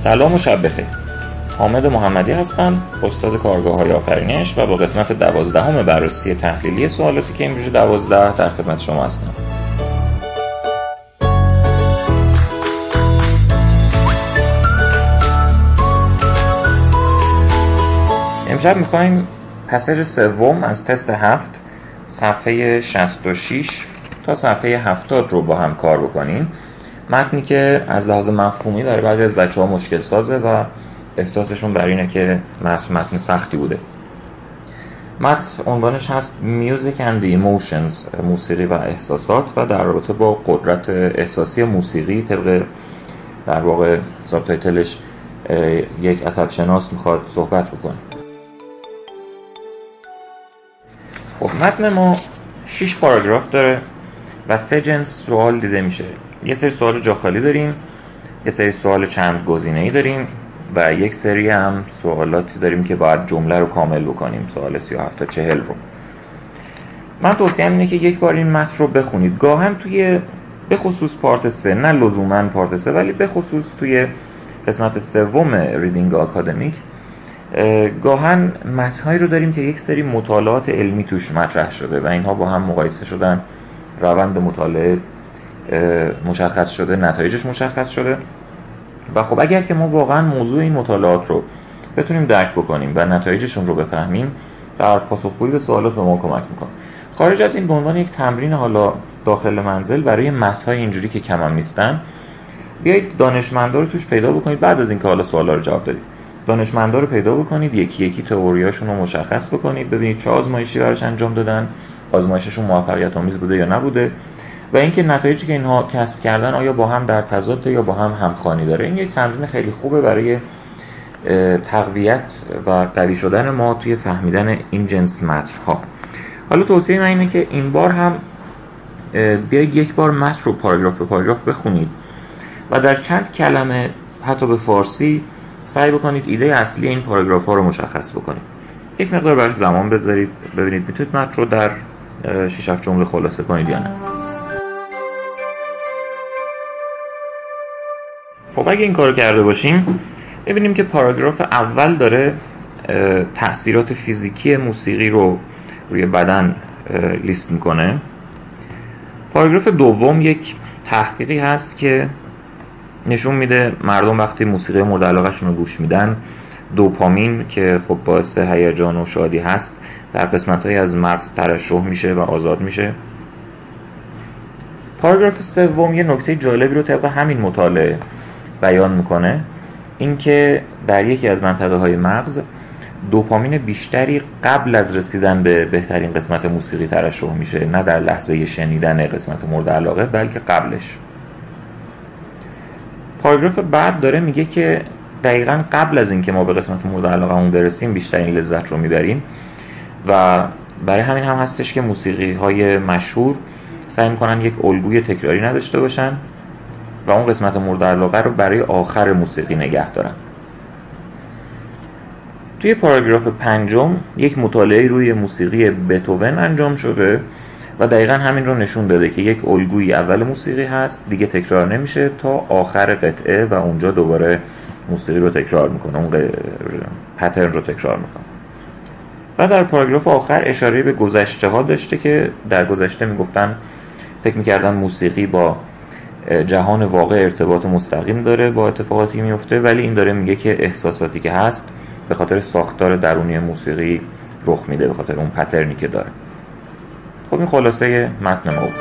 سلام و شب بخیر. حامد محمدی هستم، استاد کارگاه‌های آفرینش و با قسمت 12 بررسی تحلیلی سوالات کمبریج 12 در خدمت شما هستم. امشب می‌خوایم پساژ سوم از تست 7 صفحه 66 تا صفحه 70 رو با هم کار بکنیم. متنی که از لحاظ مفهومی برای بعضی از بچه‌ها مشکل سازه و احساسشون بر اینه که متن سختی بوده. متن عنوانش هست Music and the Emotions، موسیقی و احساسات، و در رابطه با قدرت احساسی موسیقی طبق در واقع سابتایتلش یک عصب‌شناس میخواد صحبت بکنه. خب متن ما 6 پاراگراف داره و 3 جنس سوال دیده میشه. یه سری سوال جا خالی داریم، یه سری سوال چند گزینه‌ای داریم و یک سری هم سوالاتی داریم که باید جمله رو کامل بکنیم، سوال 37 تا 40 رو. من توصیه‌ام اینه که یک بار این متن رو بخونید. گاهن توی به خصوص پارت 3، نه لزوماً پارت 3، ولی به خصوص توی قسمت سوم ریدینگ آکادمیک گاهن متن‌هایی رو داریم که یک سری مطالعات علمی توش مطرح شده و اینها با هم مقایسه شدن، روند مطالعه مشخص شده، نتایجش مشخص شده و خب اگر که ما واقعا موضوع این مطالعات رو بتونیم درک بکنیم و نتایجشون رو بفهمیم، در پاسخگویی به سوالات به ما کمک میکنه. خارج از این به عنوان یک تمرین حالا داخل منزل برای متن‌های اینجوری که کم هم نیستن، بیایید دانشمندا رو توش پیدا بکنید. بعد از اینکه حالا سوالا رو جواب دادید، دانشمندا رو پیدا بکنید، یکی یکی تئوریاشون رو مشخص بکنید، ببینید چه آزمایشی براش انجام دادن، آزمایششون موفقیت آمیز بوده یا نبوده و اینکه نتایجی که اینها کسب کردن آیا با هم در تضاد یا با هم همخوانی داره. این یک تمرین خیلی خوبه برای تقویت و قوی شدن ما توی فهمیدن این جنس متن‌ها. حالا توصیه من اینه که این بار هم بیایید یک بار متن رو پاراگراف به پاراگراف بخونید و در چند کلمه حتی به فارسی سعی بکنید ایده اصلی این پاراگراف ها رو مشخص بکنید. یک مقدار براش زمان بذارید، ببینید میتونید متن رو در 6-7 جمله خلاصه کنید یا نه. خب اگه این کارو کرده باشیم، ببینیم که پاراگراف اول داره تأثیرات فیزیکی موسیقی رو روی بدن لیست میکنه. پاراگراف دوم یک تحقیقی هست که نشون میده مردم وقتی موسیقی مورد علاقه‌شون رو گوش میدن، دوپامین که خب باعث هیجان و شادی هست در قسمت‌هایی از مغز ترشح میشه و آزاد میشه. پاراگراف سوم یه نکته جالبی رو طبق همین مطالعه بیان میکنه، اینکه در یکی از منطقه‌های مغز دوپامین بیشتری قبل از رسیدن به بهترین قسمت موسیقی ترشح میشه، نه در لحظه شنیدن قسمت مورد علاقه بلکه قبلش. پاراگراف بعد داره میگه که دقیقاً قبل از اینکه ما به قسمت مورد علاقه‌مون برسیم بیشترین لذت رو میبریم و برای همین هم هستش که موسیقی‌های مشهور سعی میکنن یک الگوی تکراری نداشته باشن و اون قسمت مورد علاقه رو برای آخر موسیقی نگه دارن. توی پاراگراف پنجم یک مطالعه روی موسیقی بتهوون انجام شده و دقیقاً همین رو نشون داده که یک الگوی اول موسیقی هست، دیگه تکرار نمیشه تا آخر قطعه و اونجا دوباره موسیقی رو تکرار میکنه، اون پترن رو تکرار میکنه. و در پاراگراف آخر اشاره به گذشته ها داشته که در گذشته میگفتن فکر میکردن موسیقی با جهان واقع ارتباط مستقیم داره با اتفاقاتی که میفته، ولی این داره میگه که احساساتی که هست به خاطر ساختار درونی موسیقی رخ میده، به خاطر اون پترنی که داره. خب این خلاصه متن ما بود.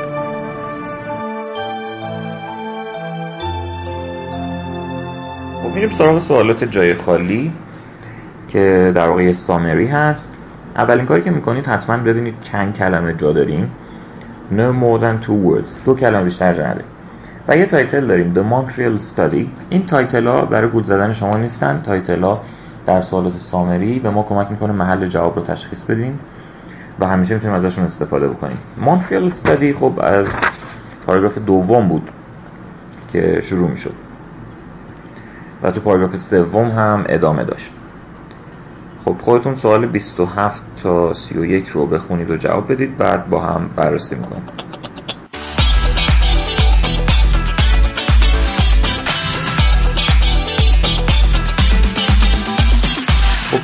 خب میریم سراغ سوالات جای خالی که در واقع سامری هست. اولین کاری که میکنید حتما ببینید چند کلمه جا داریم. No more than 2 words، 2 کلمه بیشتر جا نداریم. و یه تایتل داریم The Montreal Study. این تایتل ها برای گول زدن شما نیستن، تایتل ها در سوالات سامری به ما کمک میکنه محل جواب رو تشخیص بدیم و همیشه میتونیم ازشون استفاده بکنیم. Montreal Study خب از پاراگراف دوم بود که شروع میشد و تو پاراگراف سوم هم ادامه داشت. خب خودتون سوال 27 تا 31 رو بخونید و جواب بدید، بعد با هم بررسی میکنیم.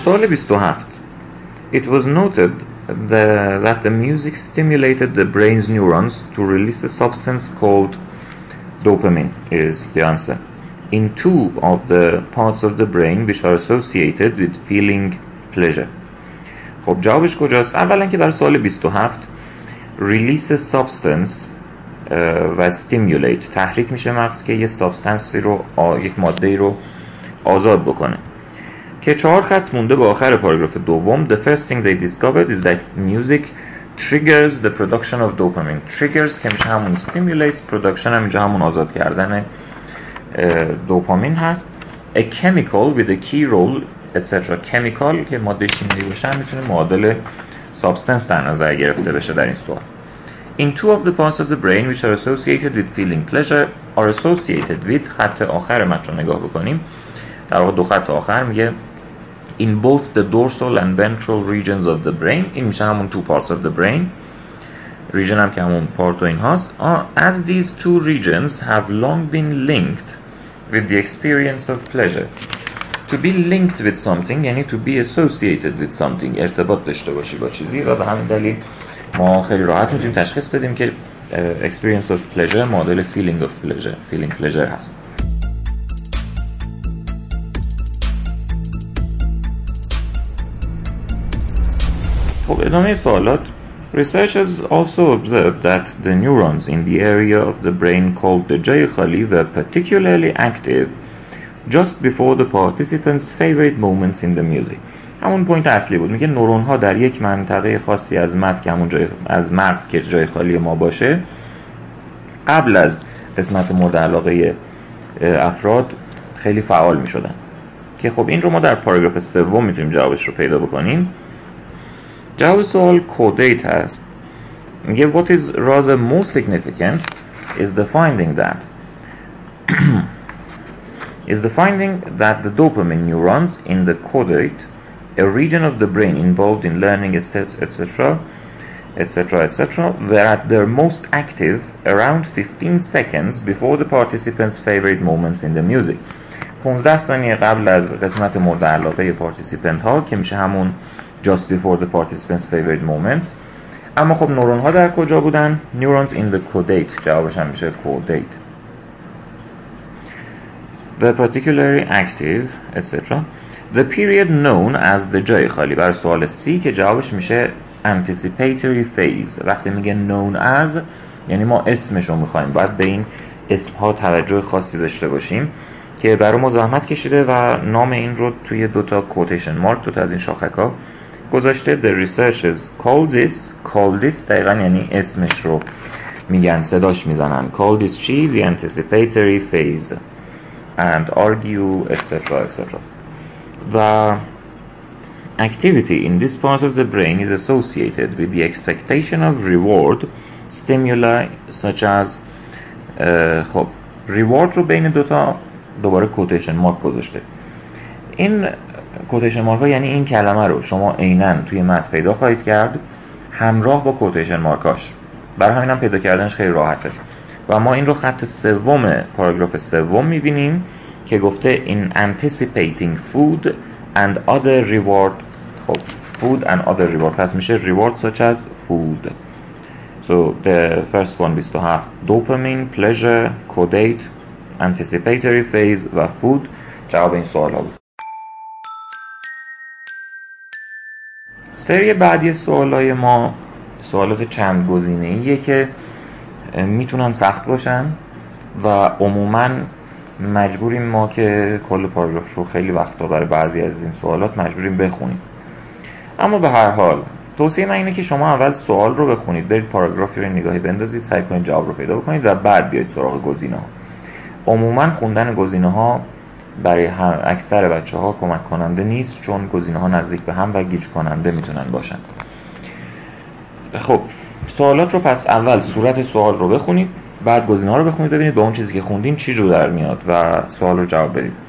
سوال 27 It was noted that the music stimulated the brain's neurons to release a substance called dopamine is the answer in two of the parts of the brain which are associated with feeling pleasure. خب جوابش کجاست؟ اولا که برای سوال 27 release a substance و stimulate تحریک میشه مغز که یه سابستنسی رو یک ماده رو آزاد بکنه که 4 خط مونده به آخر پاراگراف دوم. The first thing they discovered is that music triggers the production of dopamine. Triggers که میشه همون stimulates, production هم اینجا همون آزاد کردن دوپامین هست. A chemical with a key role etc. chemical که ماده شیمیایی باشه میتونه معادل substance در نظر گرفته بشه در این سوال. In two of the parts of the brain which are associated with feeling pleasure are associated with خط آخر متن رو نگاه بکنیم. در واقع 2 خط آخر میگه in both the dorsal and ventral regions of the brain. این میشه همون two parts of the brain. region هم که همون part و این هاست. As these two regions have long been linked with the experience of pleasure. To be linked with something یعنی to be associated with something ارتباط داشته باشی با چیزی و به همین دلیل ما خیلی راحت میتونیم تشخیص بدیم که experience of pleasure معادل feeling of pleasure feeling pleasure هست. خب ادامه سوالات. Researchers also observed that the neurons in the area of the brain called the جای خالی were particularly active just before the participants' favorite moments in the music. همون پوینت اصلی بود. میگه نورون ها در یک منطقه خاصی از مغز که همون از مغز که جای خالی ما باشه قبل از قسمت مورد علاقه افراد خیلی فعال میشدن که خب این رو ما در پاراگراف سوم میتونیم جوابش رو پیدا بکنیم. جواب سوال کودیت هست. میگه what is rather more significant is the finding that the dopamine neurons in the caudate, a region of the brain involved in learning, etc., were at their most active around 15 seconds before the participants' favorite moments in the music. 15 ثانیه قبل از قسمت مورد علاقه پارتیسیپنت ها که میشه همون just before the participants' favorite moments. اما خب نورون ها در کجا بودن؟ neurons in the caudate. جوابش هم میشه caudate. The particularly active etc. The period known as the جای خالی بر سوال C که جوابش میشه anticipatory phase. وقتی میگه known as یعنی ما اسمش رو میخوایم باید به این اسم ها توجه خاصی داشته باشیم که برای ما زحمت کشیده و نام این رو توی 2 تا quotation mark 2 تا از این شاخک ها گذاشته. The researchers call this دقیقا یعنی اسمش رو میگن صداش میزنن. call this چی؟ the anticipatory phase and argue etc. The activity in this part of the brain is associated with the expectation of reward stimuli such as خب reward رو بین 2 تا دوباره کوتیشن مارک گذاشته. این کوتیشن مارک ها یعنی این کلمه رو شما عیناً توی متن پیدا خواهید کرد همراه با کوتیشن مارکاش. برای همین هم پیدا کردنش خیلی راحته و ما این رو خط سوم پاراگراف سوم میبینیم که گفته in anticipating food and other reward. خب food and other reward پس میشه reward such as food. So the first one 27 dopamine, pleasure, caudate, anticipatory phase و food جواب این سوال ها بود. سری بعدی سوالای ما سوالات چند گزینه‌ایه که میتونن سخت باشن و عموماً مجبوریم ما که کل پاراگراف رو خیلی وقتا برای بعضی از این سوالات مجبوریم بخونیم. اما به هر حال توصیه من اینه که شما اول سوال رو بخونید، برید پاراگرافی رو نگاهی بندازید، سعی کنید جواب رو پیدا بکنید و بعد بیاید سراغ گزینه‌ها. عموماً خوندن گزینه‌ها برای اکثر بچه‌ها کمک کننده نیست چون گزینه‌ها نزدیک به هم و گیج کننده میتونن باشن. خب سوالات رو پس اول صورت سوال رو بخونید، بعد گزینه‌ها رو بخونید ببینید با اون چیزی که خوندین چی جو در میاد و سوال رو جواب بدید.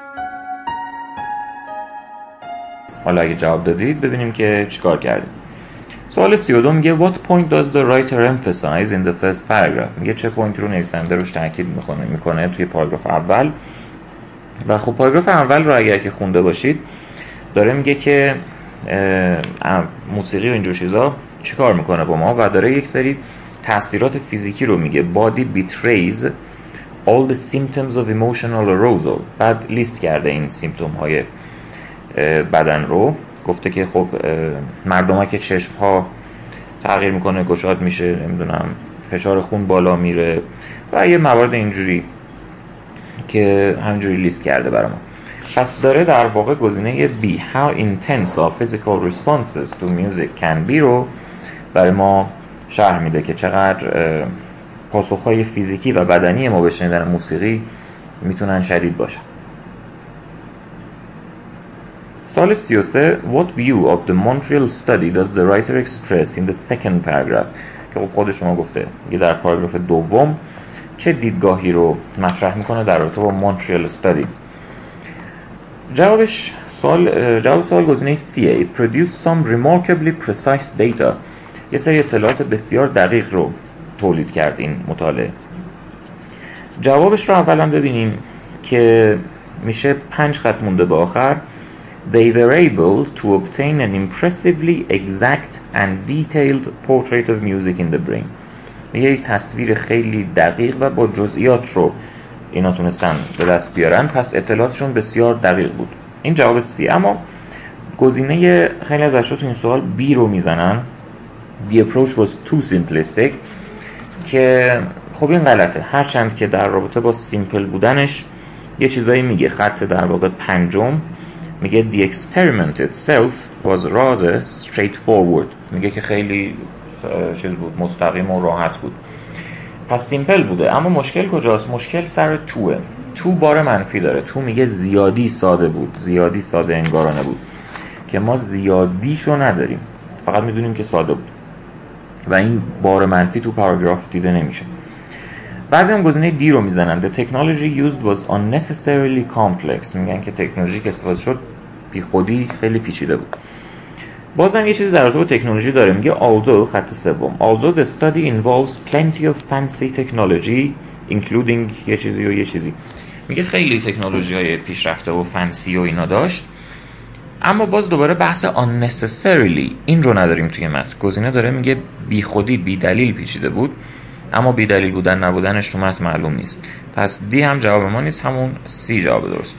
حالا اگه جواب دادید ببینیم که چیکار کردید. سوال 32 میگه What point does the writer emphasize in the first paragraph؟ میگه چه پوینت رو نویسنده روش تاکید میکنه توی پاراگراف اول. و خب پاراگراف اول رو اگر که خونده باشید داره میگه که موسیقی و اینجور چیزا چی کار میکنه با ما و داره یک سری تاثیرات فیزیکی رو میگه. body betrays all the symptoms of emotional arousal. بعد لیست کرده این سیمپتوم های بدن رو، گفته که خب مردم که چشم ها تغییر میکنه، گشاد میشه، نمیدونم فشار خون بالا میره و یه موارد اینجوری که همینجوری لیست کرده برای ما. پس داره در واقع گزینه B how intense our physical responses to music can be رو برای ما شرح میده که چقدر پاسخهای فیزیکی و بدنی ما به شنیدن موسیقی میتونن شدید باشن. سوال 33 What view of the Montreal study does the writer express in the second paragraph؟ که خب خود شما گفته یه در پاراگراف دوم چه دیدگاهی رو مطرح میکنه در رابطه با مونتریال استادی. جواب سوال گزینه C It produced some remarkably precise data. یه سری اطلاعات بسیار دقیق رو تولید کرد این مطالعه. جوابش رو اولا ببینیم که میشه 5 خط مونده به آخر. They were able to obtain an impressively exact and detailed portrait of music in the brain. یک تصویر خیلی دقیق و با جزئیات رو اینا تونستن به دست بیارن، پس اطلاعاتشون بسیار دقیق بود. این جواب C. اما گزینه خیلی از بچه‌ها تو این سوال B رو میزنن. The approach was too simplistic که خب این غلطه، هرچند که در رابطه با سیمپل بودنش یه چیزایی میگه. خط در واقع پنجم میگه The experiment itself was rather straightforward. میگه که خیلی چیز بود، مستقیم و راحت بود، پس سیمپل بوده. اما مشکل کجاست؟ مشکل سر توه. تو بار منفی داره. تو میگه زیادی ساده بود، زیادی ساده انگارانه بود که ما زیادیشو نداریم، فقط میدونیم که ساده بود و این بار منفی تو پاراگراف دیده نمیشه. بعضی هم گزینه D رو میزنن. The technology used was unnecessarily complex. میگن که تکنولوژی که استفاده شد بی خودی خیلی پیچیده بود. بازم یه چیزی در رابطه با تکنولوژی داره، میگه although خط سوم although the study involves plenty of fancy technology including یه چیزی و یه چیزی. میگه خیلی تکنولوژی های پیشرفته و فنسی و اینا داشت، اما باز دوباره بحث unnecessarily این رو نداریم توی متن. گزینه داره میگه بی خودی بی دلیل پیچیده بود، اما بی دلیل بودن نبودنش تو متن معلوم نیست. پس D هم جواب ما نیست، همون C جواب درست.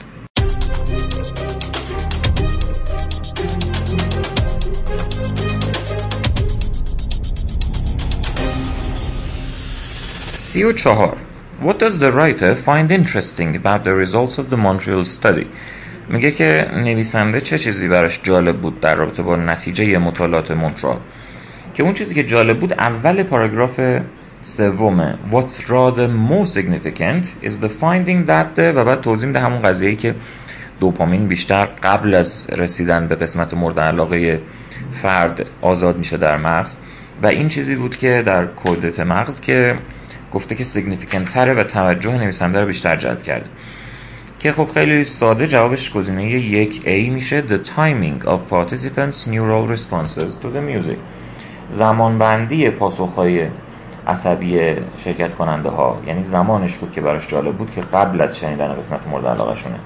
34 What does the writer find interesting about the results of the Montreal study؟ میگه که نویسنده چه چیزی براش جالب بود در رابطه با نتیجه مطالعات مونترال. که اون چیزی که جالب بود اول پاراگراف سومه. What's rather more significant is the finding that و بعد توضیح میده همون قضیه‌ای که دوپامین بیشتر قبل از رسیدن به قسمت مورد علاقه فرد آزاد میشه در مغز و این چیزی بود که در کودت مغز که گفته که significant تره و توجه نویسنده رو بیشتر جلب کرده. که خب خیلی ساده جوابش گزینه 1A میشه The timing of participants' neural responses to the music. زمانبندی پاسخهای عصبی شرکت کننده ها، یعنی زمانش بود که براش جالب بود که قبل از شنیدن قسمت مورد علاقه شونه.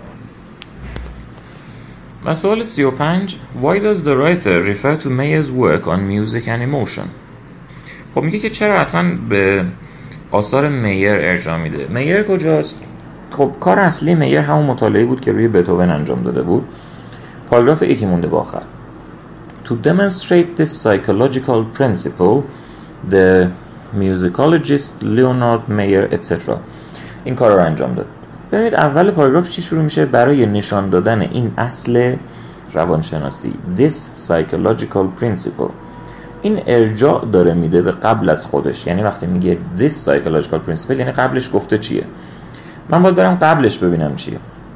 و سوال 35 Why does the writer refer to Mayer's work on music and emotion؟ خب میگه که چرا اصلا به آثار میر ارجاع میده. میر کجاست؟ خب کار اصلی میر همون مطالعه بود که روی بتهوون انجام داده بود. پاراگراف یکی مونده با آخر. To demonstrate this psychological principle, the musicologist Leonard Mayer etc. این کار رو انجام داد. ببینید اول پاراگراف چی شروع میشه؟ برای نشان دادن این اصل روانشناسی this psychological principle. این ارجاع داره میده به قبل از خودش، یعنی وقتی میگه this psychological principle یعنی قبلش گفته چیه. من باید برم قبلش ببینم چیه.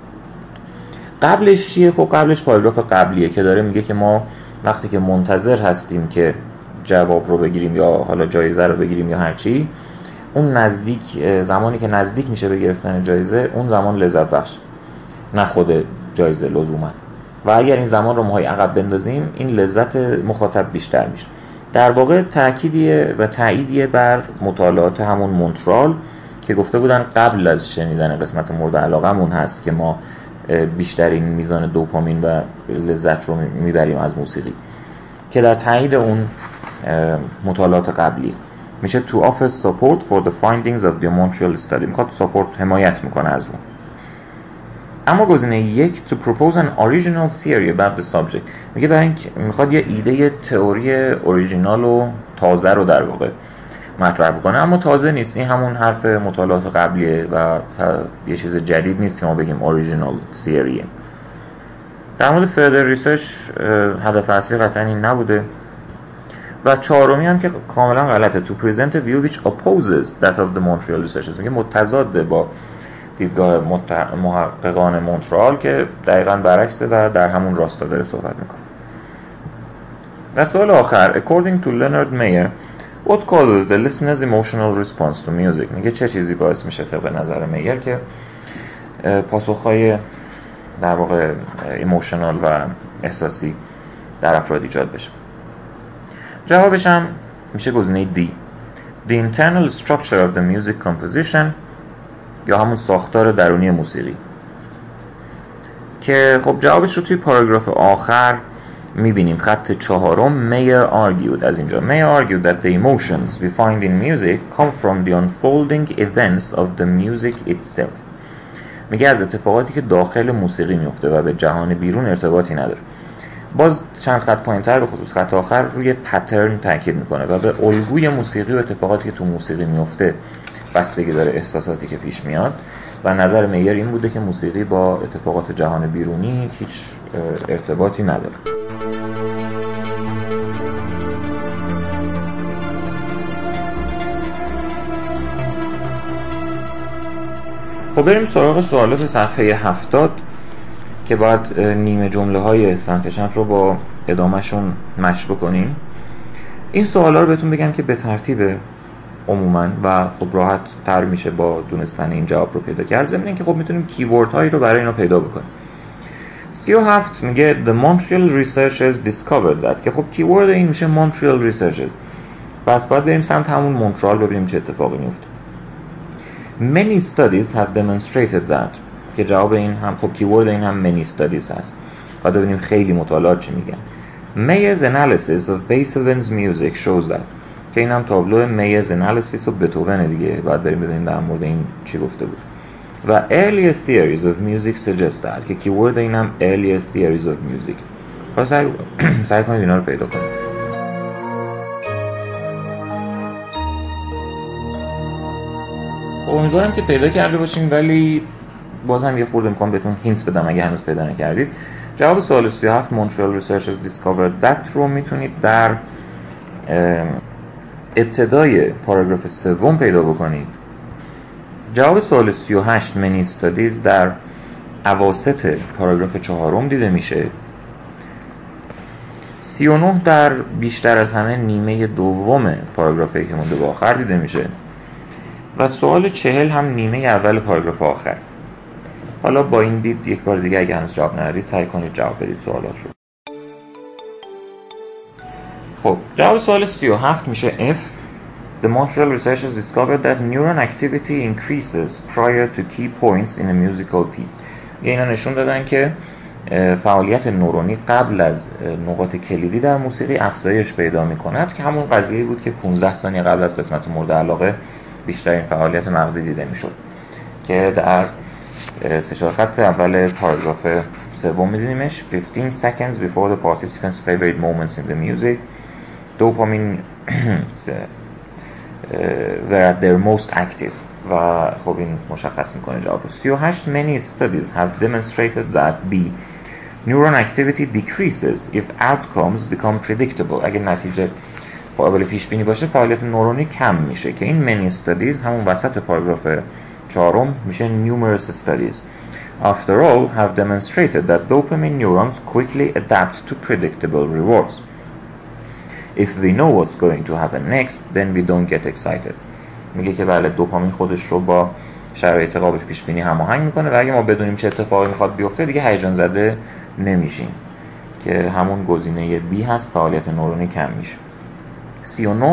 قبلش چیه؟ خب قبلش پاراگراف قبلیه که داره میگه که ما وقتی که منتظر هستیم که جواب رو بگیریم یا حالا جایزه رو بگیریم یا هرچی، اون نزدیک زمانی که نزدیک میشه به گرفتن جایزه اون زمان لذت بخش، نه خود جایزه لزوما. و اگر این زمان رو ما عقب بندازیم این لذت مخاطب بیشتر میشه. در واقع تأکیدیه و تأییدیه بر مطالعات همون مونترال که گفته بودن قبل از شنیدن قسمت مورد علاقمون هست که ما بیشترین میزان دوپامین و لذت رو میبریم از موسیقی، که در تایید اون مطالعات قبلی میشه to offer support for the findings of the Montreal study. میخواد support حمایت میکنه از اون. اما گزینه یک to propose an original theory about the subject میگه برای اینکه میخواد یه ایده تئوری اوریجینال و تازه رو در واقع مطرح بکنه، اما تازه نیست، این همون حرف مطالعات قبلیه و یه چیز جدید نیست که ما بگیم original theory. در مورد further research هدف اصلی قطعا این نبوده. و چهارمی هم که کاملا غلطه to present a view which opposes that of the Montreal researchers، میگه متضاد با دیدگاه محققان مونترال که دقیقاً برعکسه و در همون راستا داره صحبت میکنه. و سوال آخر according to Leonard Meyer what causes the listener's emotional response to music، میگه چه چیزی باعث میشه طبق نظر میر که پاسخهای در واقع ایموشنال و احساسی در افراد ایجاد بشه. جوابش هم میشه گزینه D the internal structure of the music composition، یا همون ساختار درونی موسیقی، که خب جوابش رو توی پاراگراف آخر میبینیم. خط چهارم Meyer argued، از اینجا Meyer argued that the emotions we find in music come from the unfolding events of the music itself. میگه از اتفاقاتی که داخل موسیقی میفته و به جهان بیرون ارتباطی نداره. باز چند خط پایین‌تر به خصوص خط آخر روی پترن تاکید میکنه و به الگوی موسیقی و اتفاقاتی که تو موسیقی میفته بستگی داره احساساتی که پیش میاد. و نظر میر این بوده که موسیقی با اتفاقات جهان بیرونی هیچ ارتباطی نداره. خب بریم سراغ سوالات صفحه 70 که باید نیمه جمله های سمت چپ رو با ادامهشون مچ بکنیم. این سوالا رو بهتون بگم که به ترتیب عموما و خب راحت تر میشه با دونستن این جواب رو پیدا کرد، ضمن اینکه خب میتونیم کیورد هایی رو برای اینا پیدا بکنیم. 37 میگه the Montreal researchers discovered that، که خب کیورد این میشه Montreal researchers، پس باید بریم سمت همون مونترال ببینیم چه اتفاقی میفته. many studies have demonstrated that، که جواب این هم خب کیورد این هم many studies هست، باید ببینیم خیلی مطالعات چی میگن. Mayer's analysis of Beethoven's music shows that، که این هم تابلو Mayer's analysis of Beethoven دیگه، باید بریم ببینیم در مورد این چی گفته بود. و earlier theories of music suggest that، که کیورد این هم earlier theories of music. پس سعی کنید اینا رو پیدا کنید. امیدوارم که پیدا کرده باشین، ولی باز هم یه خورده میخوام بهتون هینت بدم اگه هنوز پیدا نکردید. جواب سوال 37 Montreal researchers discovered that رو میتونید در ابتدای پاراگراف سوم پیدا بکنید. جواب سوال 38 many studies در اواسط پاراگراف چهارم دیده میشه. 39 در بیشتر از همه نیمه دوم پاراگرافی که مونده به آخر دیده میشه. و سوال 40 هم نیمه اول پاراگراف آخر. حالا با این دید یک بار دیگه اگه هنوز جواب ندارید سعی کنید جواب بدید سوالات رو. خب جواب سوال 37 میشه F. The Montreal researchers discovered that neuron activity increases prior to key points in a musical piece. اینا نشون دادن که فعالیت نورونی قبل از نقاط کلیدی در موسیقی افزایش پیدا می‌کند، که همون قضیه بود که 15 ثانیه قبل از قسمت مورد علاقه بیشترین فعالیت مغزی دیده میشد، که در سه خط اول پاراگراف سوم می‌بینیمش. 15 seconds before the participants' favorite moments in the music, dopamine were at their most active. و خب این مشخص میکنه جواب رو. 38 many studies have demonstrated that B neuron activity decreases if outcomes become predictable. اگه نتیجه قابل پیش بینی باشه فعالیت نورونی کم میشه، که این many studies همون وسط پاراگراف چهارم میشه numerous studies. After all have demonstrated that dopamine neurons quickly adapt to predictable rewards. If we know what's going to happen next, then we don't get excited. میگه که بله دوپامین خودش رو با شرایط قابل پیش بینی هماهنگ میکنه و اگه ما بدونیم چه اتفاقی میخواد بیفته دیگه هیجان زده نمیشیم، که همون گزینه B هست، فعالیت نورونی کم میشه. 39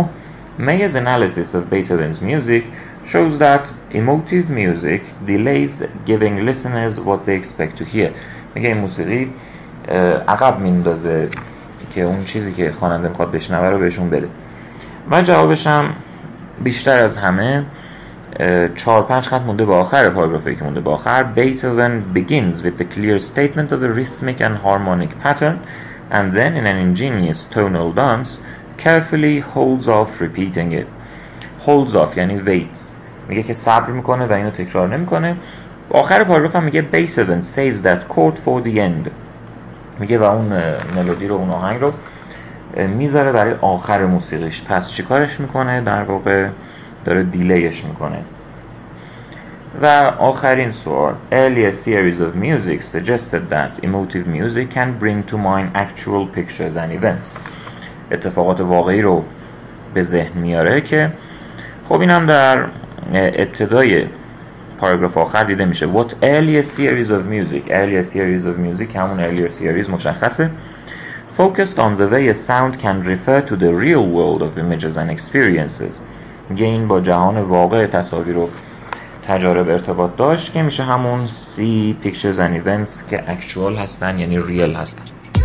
Mayer's analysis of Beethoven's music shows that emotive music delays giving listeners what they expect to hear. میگه این موسیقی عقب میندازه که اون چیزی که خواننده میخواد بشنوه رو بهشون بده. و جوابش هم بیشتر از همه 4-5 خط مونده به آخر پاراگرافی که مونده به آخر. Beethoven begins with the clear statement of a rhythmic and harmonic pattern and then in an ingenious tonal dance carefully holds off repeating it. holds off یعنی waits، میگه که صبر میکنه و اینو تکرار نمیکنه. آخر پاراگراف هم میگه Beethoven saves that chord for the end، میگه و اون ملودی رو، اون آهنگ رو میذاره برای آخر موسیقیش. پس چیکارش میکنه؟ در واقع داره دیلیش میکنه. و آخرین سوال. Earlier theories of music suggested that emotive music can bring to mind actual pictures and events. اتفاقات واقعی رو به ذهن میاره که خب این هم در ابتدای پاراگراف آخر دیده میشه. What earlier theories of music. earlier theories of music همون earlier theories مشخصه. Focused on the way a sound can refer to the real world of images and experiences. میگه این با جهان واقع تصاویر و تجارب ارتباط داشت که میشه همون see pictures and events که actual هستن، یعنی real هستن.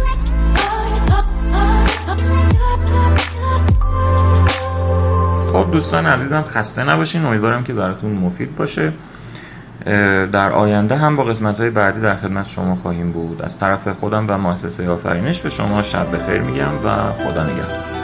خب دوستان عزیزم خسته نباشین، امیدوارم که براتون مفید باشه. در آینده هم با قسمت‌های بعدی در خدمت شما خواهیم بود. از طرف خودم و مؤسسه آفرینش به شما شب بخیر میگم و خدا نگهدار.